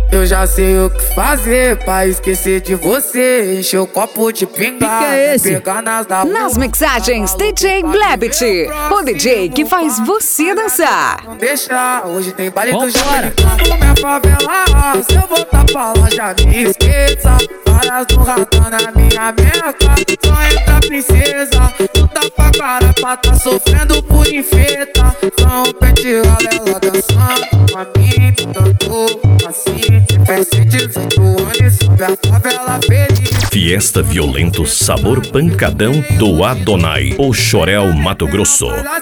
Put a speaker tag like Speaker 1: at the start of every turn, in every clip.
Speaker 1: Eu já sei o que fazer pra esquecer de você. Encher o copo de pinga, pegar
Speaker 2: nas mixagens DJ Blebit, o DJ que faz você dançar.
Speaker 1: Não deixa, hoje tem baile do Jamaicano. Minha favela, se eu voltar pra lá já me esqueça. Várias do ratão na minha meca, só entra princesa. Tu tá pra cara pra tá sofrendo por infeta. Só um pente ela dançando, a mim tanto assim. Faz 18 anos, sobe a favela feliz.
Speaker 3: Fiesta Violento Sabor Pancadão do Adonai, o Chorel Mato Grosso.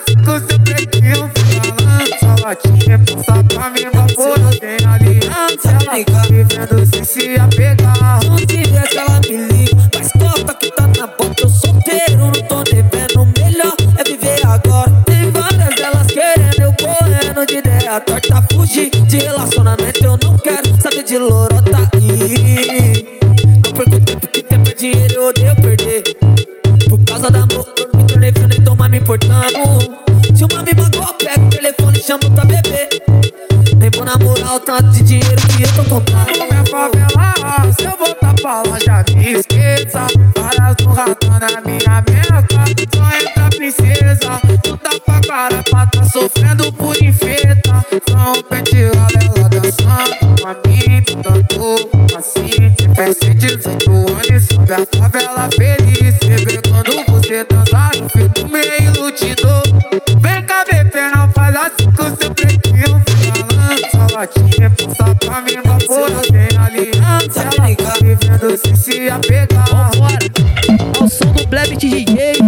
Speaker 1: Latinha, passa pra mim, vapor, tem aliança. Ela tá vivendo sem se apegar.
Speaker 4: Não te deixa, ela me liga. Mas copa que tá na boca, eu solteiro, não tô devendo. O melhor é viver agora. Tem várias delas querendo, eu correndo de ideia torta. Fugir de relacionamento, eu não quero saber de lorota aí. Não perco tempo, que tempo é dinheiro, eu odeio perder. Por causa da amor, eu me tornei frio, nem toma me importando. Se uma me magoa, pega o telefone e chamo pra beber. Nem vou namorar o tanto de dinheiro que eu tô comprando.
Speaker 1: Minha favela, se eu voltar pra lá já me esqueça. Várias do ratão na minha meca, só entra princesa. Tu tá pra cara pra tá sofrendo por infeta. Só um pente ela dançando, a mim tanto assim. Faz 18 anos, sobe a favela feliz. Sempre quando você dançar, eu fico meio iludido. Vem cá, bebê, não faz assim com seu pretinho. Balança, latinha, passa pra mim, vapor, tem aliança. Ela tá vivendo sem se apegar.
Speaker 5: Vambora, ao som do Blebit DJ.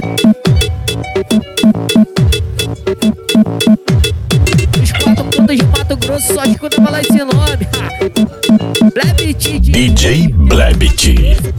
Speaker 5: Os 4 pontos de Mato Grosso, só escuta falar esse nome. Blebit
Speaker 3: DJ Blebit.